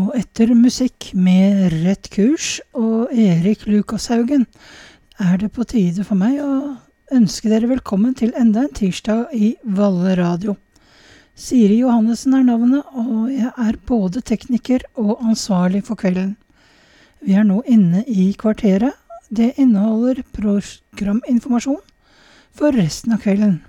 Og etter musikk med Rett Kurs og Erik Lukashaugen det på tide for meg å ønske dere velkommen til enda en tirsdag i Valle Radio. Siri Johannessen navnet, og jeg både tekniker og ansvarlig for kvelden. Vi nå inne i kvarteret. Det inneholder programinformasjon for resten av kvelden.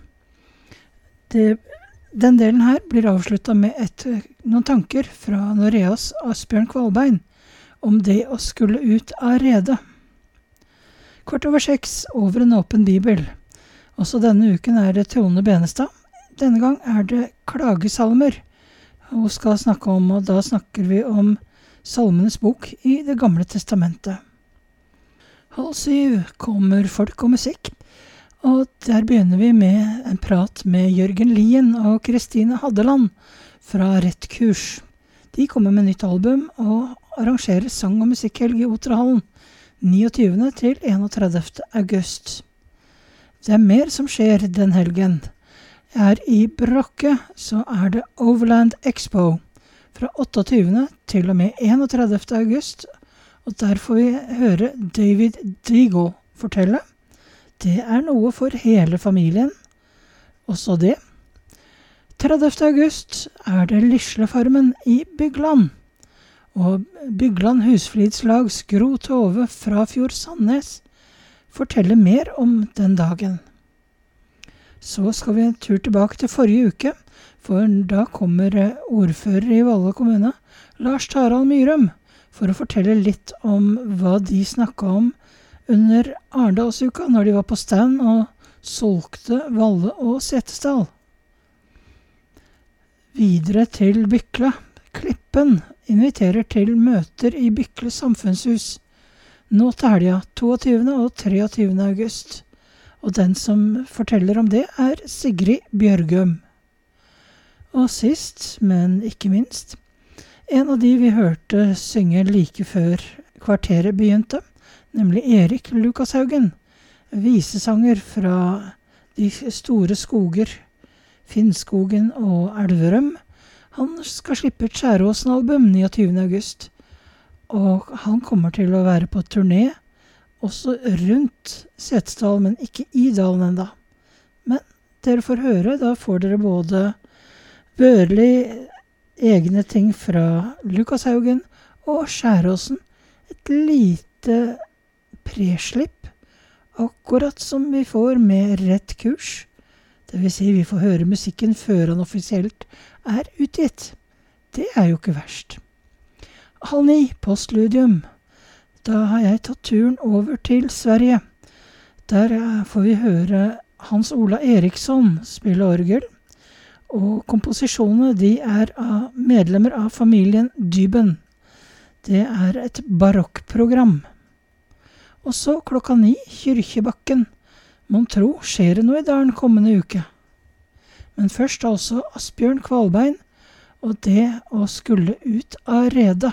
Den delen her blir avsluttet med noen tanker fra Noreas Asbjørn Kvalbein om det å skulle ut av redet. 6:15 over en åpen bibel. Også denne uken det Tone Benestad. Denne gang det klagesalmer hun skal snakke om, og da snakker vi om Salmenes bok i Det gamle testamentet. 6:30 kommer folk og musikk. Og der begynner vi med en prat med Jørgen Lien og Kristine Haddeland fra Rett Kurs. De kommer med nytt album og arrangerer sang- og musikkhelg i Otrahallen 29. til 31. august. Det mer som skjer den helgen. I Brakke så det Overland Expo fra 28. til og med 31. august. Og der får vi høre David Digo fortelle. Det noe for hele familien. Også det. 30. august det Lislefarmen i Bygland. Og Bygland Husflidslags Gro Tove fra Fjord Sandnes forteller mer om den dagen. Så skal vi en tur tilbake til forrige uke, for da kommer ordfører i Valle kommune, Lars Tarald Myrum, for å fortelle litt om hva de snakket om under Arendalsuka, når de var på stand og solgte Valle og Setesdal. Videre til Bykle. Klippen inviterer til møter i Bykle samfunnshus. Nå til helga, 22. og 23. august. Og den som forteller om det Sigrid Bjørgum. Og sist, men ikke minst, en av de vi hørte synge like før kvarteret begynte, nemlig Erik Lukashaugen, visesanger fra de store skoger, Finnskogen og Elverum. Han skal slippe et Skjæråsen-album 29. august, og han kommer til å være på turné, også rundt Setesdal, men ikke i dalen enda. Men dere får høre, da får dere både Børli egne ting fra Lukashaugen og Skjæråsen, et lite preslipp, akkurat som vi får med Rett Kurs. Det vil si vi får høre musikken før han offisielt utgitt. Det jo ikke verst. 8:30 Postludium. Da har jeg tatt turen over til Sverige. Der får vi høre Hans Ola Eriksson spille orgel, og komposisjonene de av medlemmer av familien Dyben. Det et barokkprogram. Og så 9:00 Kyrkjebakken. Mon tro skjer det noe i dalen kommende uke. Men først altså Asbjørn Kvalbein, og det å skulle ut av redet.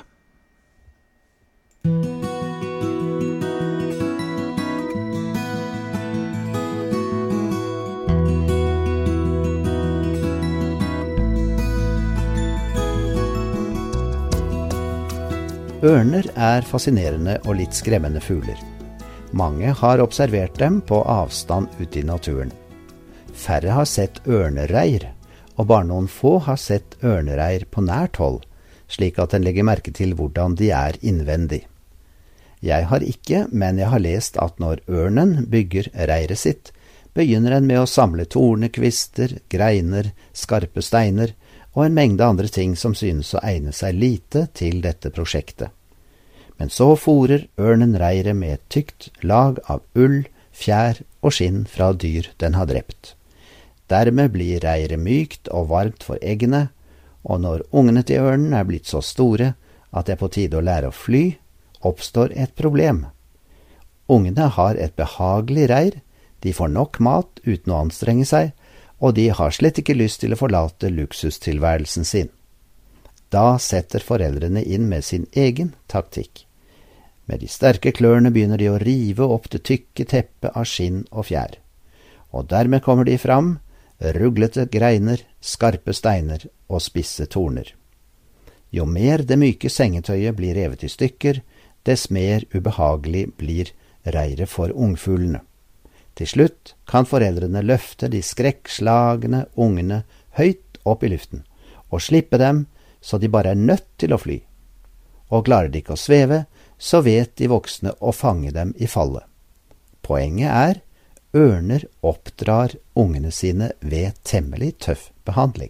Ørner fascinerende og litt skremmende fugler. Mange har observert dem på avstand ute i naturen. Færre har sett ørnereir, og bare noen få har sett ørnereir på nært hold, slik at en legger merke til hvordan de innvendig. Jeg har ikke, men jeg har lest at når ørnen bygger reiret sitt, begynner en med å samle tornekvister, greiner, skarpe steiner og en mengde andre ting som synes å egne seg lite til dette prosjektet. Men så fôrer ørnen reiret med et tykt lag av ull, fjær og skinn fra dyr den har drept. Dermed blir reiret mykt og varmt for eggene, og når ungene til ørnen blitt så store at det på tide å lære å fly, oppstår et problem. Ungene har et behagelig reir, de får nok mat uten å anstrenge seg, og de har slett ikke lyst til å forlate luksustilværelsen sin. Da setter foreldrene inn med sin egen taktikk. Med de sterke klørne begynner de å rive opp det tykke teppet av skinn og fjær. Og dermed kommer de fram, ruglete greiner, skarpe steiner og spisse torner. Jo mer det myke sengetøyet blir revet i stykker, dess mer ubehagelig blir reiret for ungfuglene. Til slutt kan foreldrene løfte de skrekkslagne ungene høyt opp i luften, og slippe dem så de bare er nødt til å fly. Og klarer de ikke å sveve, så vet de voksne å fange dem i fallet. Poenget er, ørner oppdrar ungene sine ved temmelig tøff behandling.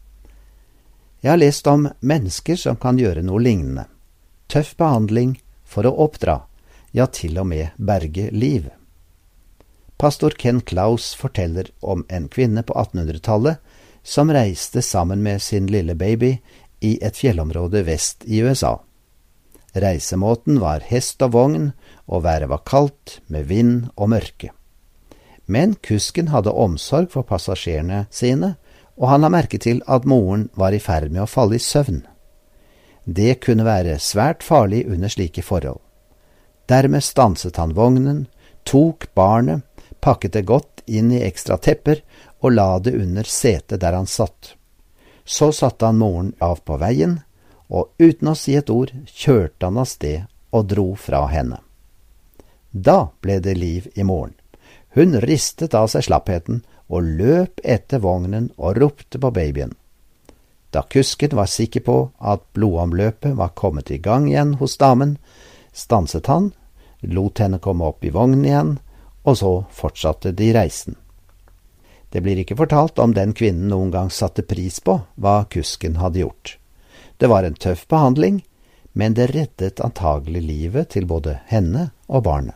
Jeg har lest om mennesker som kan gjøre noe lignende. Tøff behandling for å oppdra, ja til og med berge liv. Pastor Ken Klaus forteller om en kvinne på 1800-tallet som reiste sammen med sin lille baby i et fjellområde vest i USA. Reisemåten var hest og vogn, og været var kaldt, med vind og mørke. Men kusken hadde omsorg for passasjerene sine, og han la merke til at moren var i ferd med å falle i søvn. Det kunne være svært farlig under slike forhold. Dermed stanset han vognen, tok barnet, pakket det godt inn i ekstra tepper og la det under setet der han satt. Så satte han moren av på veien, og uten å si et ord kjørte han av sted og dro fra henne. Da ble det liv i moren. Hun ristet av seg slappheten og løp etter vognen og ropte på babyen. Da kusken var sikker på at blodomløpet var kommet i gang igjen hos damen, stanset han, lot henne komme opp i vognen igjen, og så fortsatte de reisen. Det blir ikke fortalt om den kvinnen noen gang satte pris på hva kusken hadde gjort. Det var en tøff behandling, men det reddet antagelig livet til både henne og barnet.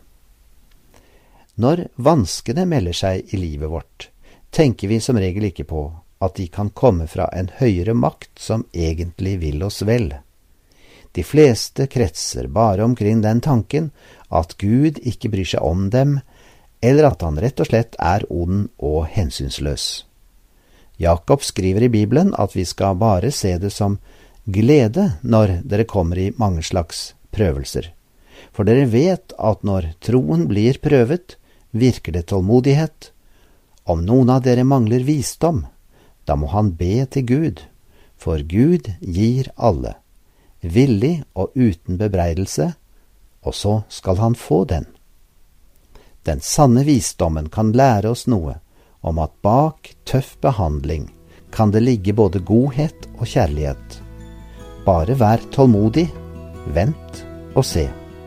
Når vanskene melder seg i livet vårt, tenker vi som regel ikke på at de kan komme fra en høyere makt som egentlig vil oss vel. De fleste kretser bare omkring den tanken at Gud ikke bryr seg om dem, eller at han rett og slett er ond og hensynsløs. Jakob skriver i Bibelen at vi skal bare se det som glede når dere kommer i mange slags prøvelser. For dere vet at når troen blir prøvet, virker det tålmodighet. Om noen av dere mangler visdom, da må han be til Gud, for Gud gir alle, villig og uten bebreidelse, og så skal han få den. Den sanne visdommen kan lære oss noe om at bak tøff behandling kan det ligge både godhet og kjærlighet. Bare vær tålmodig, vent og se.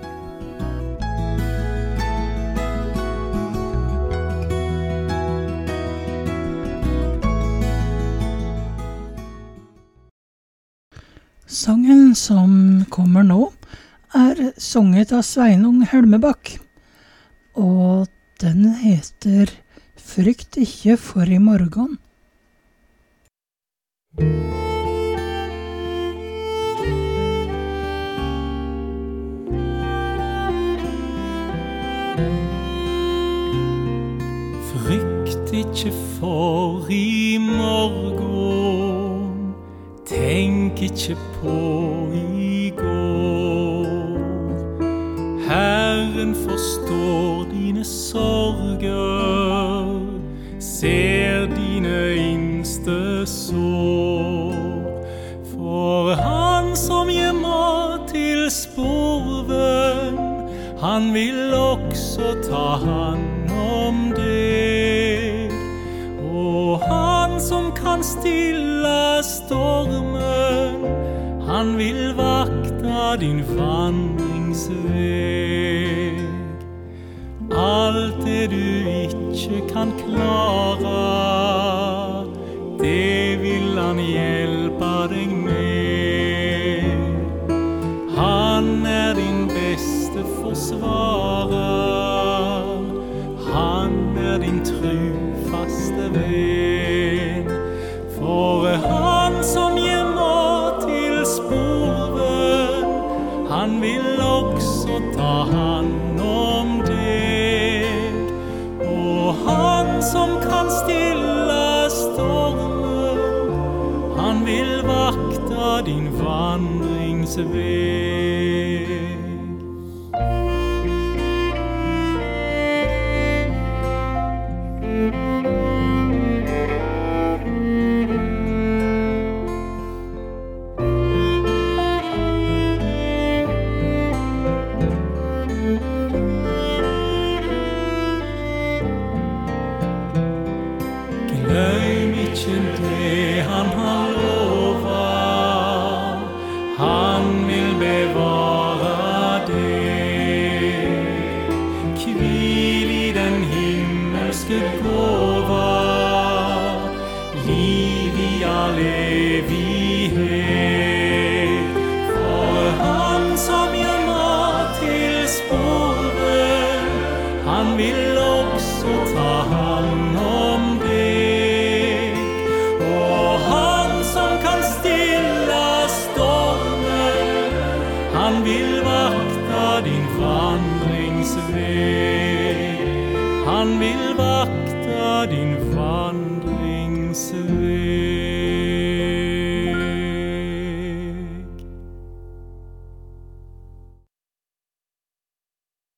Sangen som kommer nå, er sunget av Sveinung Helmebakk, og den heter «Frykt ikke for i morgen». Frykt ikke for i morgen, tenk ikke på i går. Herren forstår dine sorger, ser dine innste sår. For han som gir mat til sporven, han vil også ta hand om deg. Og han som kan stille stormen, han vil vakta din vandringsveg. Alt det du ikke kan klare, det vil han hjelpe deg med. Han er din beste forsvarer, han er din trufaste venn. For han som gir mat til sporven, han vil også ta hand om deg. Og han som kan stille stormen, han vil vakta din vandringsveg. Han vill vakta din vandringsväg. Han vill vakta din